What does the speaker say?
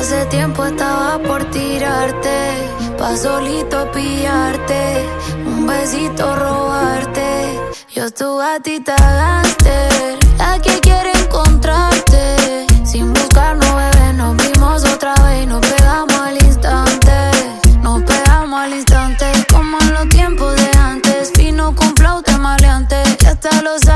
Hace tiempo estaba por tirarte, pa' solito pillarte, un besito robarte. Yo tu gatita gángster, la que quiere encontrarte. Sin buscarnos, bebé, nos vimos otra vez y nos pegamos al instante. Nos pegamos al instante, como en los tiempos de antes. Fino con flauta maleante, ya hasta los